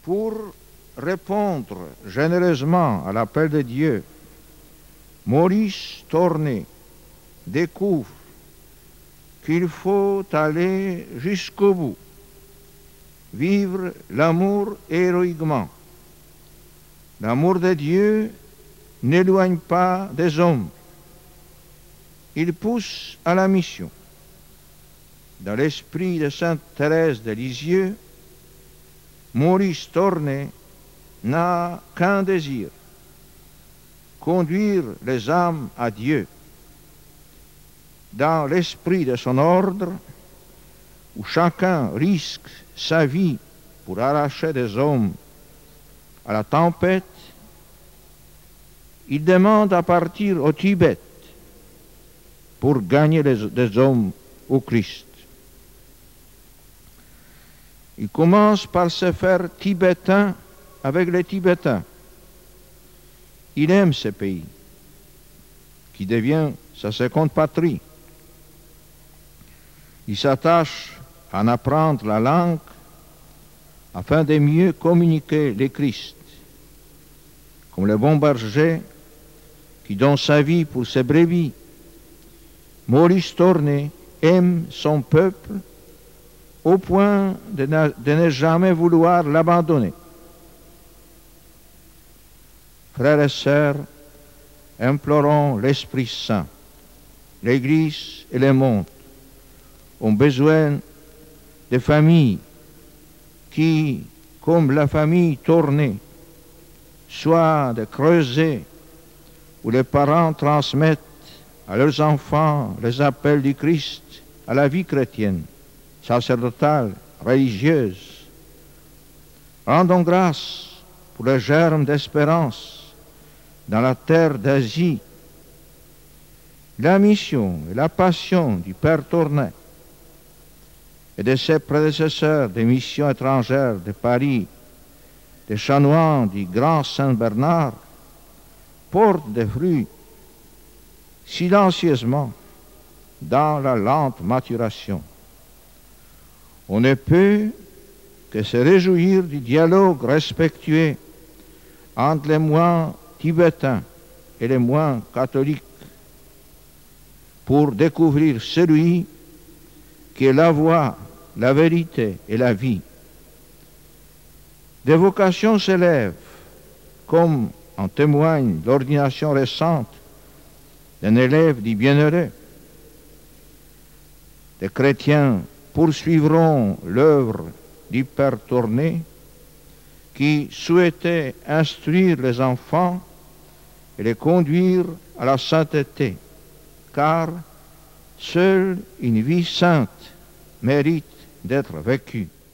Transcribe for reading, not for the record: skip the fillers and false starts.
Pour répondre généreusement à l'appel de Dieu, Maurice Tornet découvre qu'il faut aller jusqu'au bout, vivre l'amour héroïquement. L'amour de Dieu n'éloigne pas des hommes, il pousse à la mission. Dans l'esprit de Sainte Thérèse de Lisieux, Maurice Tornet n'a qu'un désir, conduire les âmes à Dieu. Dans l'esprit de son ordre, où chacun risque sa vie pour arracher des hommes à la tempête, il demande à partir au Tibet pour gagner des hommes au Christ. Il commence par se faire tibétain avec les Tibétains. Il aime ce pays, qui devient sa seconde patrie. Il s'attache à en apprendre la langue afin de mieux communiquer le Christ. Comme le bon berger qui donne sa vie pour ses brebis, Maurice Tornet aime son peuple au point de ne jamais vouloir l'abandonner. Frères et sœurs, implorons l'Esprit Saint. L'Église et le monde ont besoin de familles qui, comme la famille Tornet, soient de creuset où les parents transmettent à leurs enfants les appels du Christ à la vie chrétienne, sacerdotale, religieuse. Rendons grâce pour le germe d'espérance dans la terre d'Asie. La mission et la passion du Père Tornet et de ses prédécesseurs des missions étrangères de Paris, des chanoines du Grand Saint-Bernard, portent des fruits silencieusement dans la lente maturation. On ne peut que se réjouir du dialogue respectueux entre les moines tibétains et les moines catholiques pour découvrir celui qui est la voie, la vérité et la vie. Des vocations s'élèvent, comme en témoigne l'ordination récente d'un élève du Bienheureux. Des chrétiens poursuivront l'œuvre du Père Tornet qui souhaitait instruire les enfants et les conduire à la sainteté, car seule une vie sainte mérite d'être vécue.